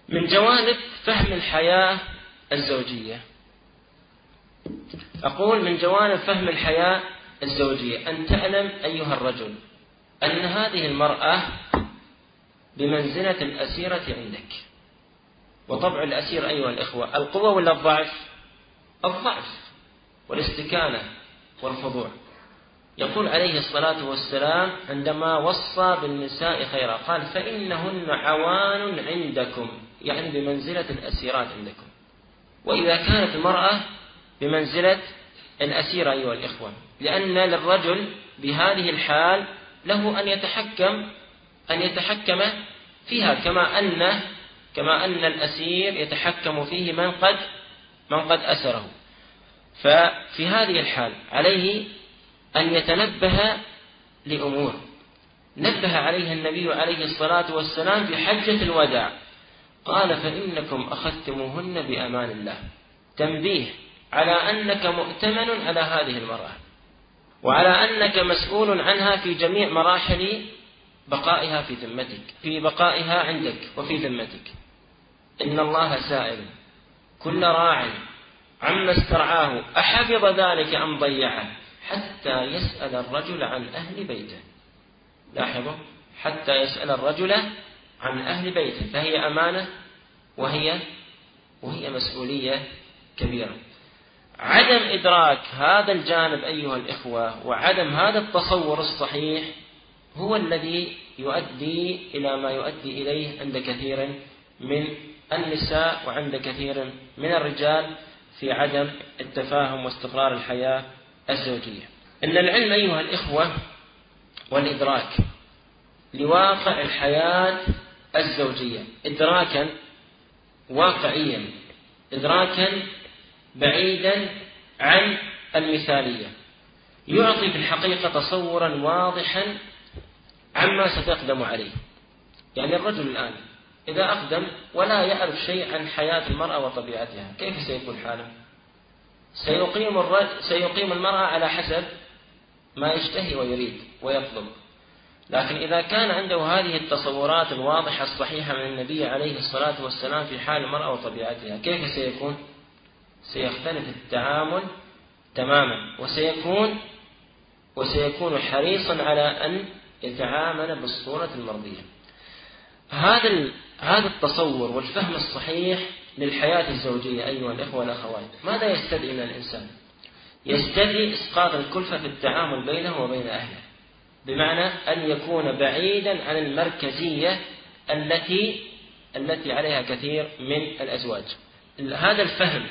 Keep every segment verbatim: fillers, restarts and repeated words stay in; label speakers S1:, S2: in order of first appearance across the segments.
S1: من جوانب فهم الحياة الزوجية، أقول من جوانب فهم الحياة الزوجية أن تعلم أيها الرجل أن هذه المرأة بمنزلة الأسيرة عندك. وطبع الأسير أيها الإخوة القوة ولا الضعف؟ الضعف والاستكانة والخضوع. يقول عليه الصلاة والسلام عندما وصى بالنساء خيرا قال فإنهن عوان عندكم، يعني بمنزلة الأسيرات عندكم. وإذا كانت المرأة بمنزلة الأسيرة أيها الإخوة، لأن للرجل بهذه الحال له أن يتحكم أن يتحكم فيها كما أن كما أن الأسير يتحكم فيه من قد من قد أسره. ففي هذه الحال عليه أن يتنبه لأمور نبه عليها النبي عليه الصلاة والسلام في حجة الوداع، قال فإنكم أخذتموهن بأمان الله، تنبيه على أنك مؤتمن على هذه المرأة، وعلى أنك مسؤول عنها في جميع مراحل بقائها في ذمتك في بقائها عندك وفي ذمتك. إن الله سائل كل راع عما استرعاه أحفظ ذلك أم ضيعه حتى يسأل الرجل عن أهل بيته. لاحظوا، حتى يسأل الرجل عن أهل بيته، فهي أمانة وهي وهي مسؤولية كبيرة. عدم إدراك هذا الجانب أيها الإخوة وعدم هذا التصور الصحيح هو الذي يؤدي إلى ما يؤدي إليه عند كثير من النساء وعند كثير من الرجال في عدم التفاهم واستقرار الحياة الزوجية. إن العلم أيها الإخوة والإدراك لواقع الحياة الزوجية إدراكا واقعيا، إدراكا بعيدا عن المثالية، يعطي في الحقيقة تصورا واضحا عما ستقدم عليه. يعني الرجل الآن إذا أقدم ولا يعرف شيء عن حياة المرأة وطبيعتها، كيف سيكون حاله؟ سيقيم, الرجل سيقيم المرأة على حسب ما يشتهي ويريد ويطلب. لكن إذا كان عنده هذه التصورات الواضحة الصحيحة من النبي عليه الصلاة والسلام في حال المرأة وطبيعتها، كيف سيكون؟ سيختلف التعامل تماما، وسيكون وسيكون حريصا على أن يتعامل بالصورة المرضية. هذا هذا التصور والفهم الصحيح للحياة الزوجية أيها الإخوة والأخوات ماذا يستدعي من الإنسان؟ يستدعي إسقاط الكلفة في التعامل بينه وبين أهله، بمعنى أن يكون بعيدا عن المركزية التي التي عليها كثير من الأزواج. هذا الفهم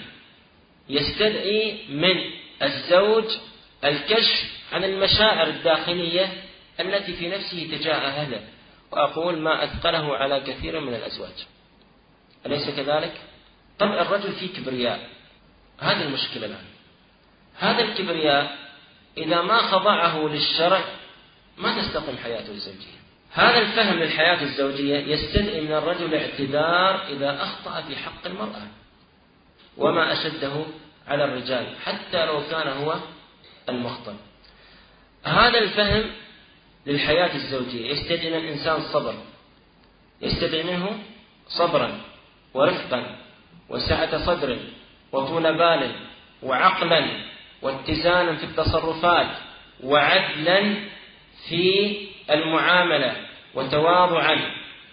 S1: يستدعي من الزوج الكشف عن المشاعر الداخلية التي في نفسه تجاه أهله، وأقول ما أثقله على كثير من الأزواج، أليس كذلك؟ طبعا الرجل فيه كبرياء، هذه المشكلة الآن. هذا الكبرياء إذا ما خضعه للشرع ما تستقيم حياته الزوجية. هذا الفهم للحياة الزوجية يستدعي من الرجل اعتذار إذا أخطأ في حق المرأة، وما أشده على الرجال حتى لو كان هو المخطئ. هذا الفهم للحياة الزوجية يستدعي من الإنسان صبر، يستدعي منه صبرا ورفقا وسعة صدر وطول بال وعقلا واتزانا في التصرفات وعدلا في المعاملة وتواضعا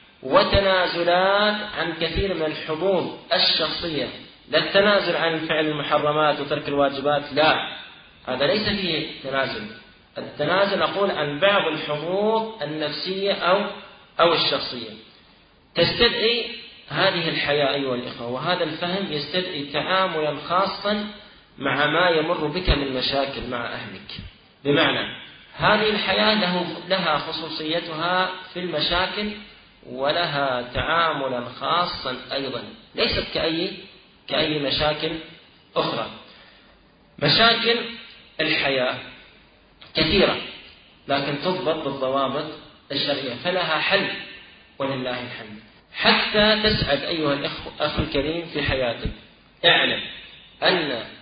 S1: وتنازلات عن كثير من الحظوظ الشخصية. لا التنازل عن فعل المحرمات وترك الواجبات، لا، هذا ليس فيه تنازل. التنازل أقول عن بعض الحظوظ النفسية أو أو الشخصية. تستدعي هذه الحياة أيها الإخوة، وهذا الفهم يستدعي تعاملا خاصا مع ما يمر بك من مشاكل مع أهلك. بمعنى هذه الحياة له لها خصوصيتها في المشاكل ولها تعاملا خاصا أيضا، ليست كأي كأي مشاكل أخرى. مشاكل الحياة كثيرة لكن تضبط بالضوابط الشرعية، فلها حل ولله الحمد. حتى تسعد أيها الأخ الكريم في حياتك، اعلم أن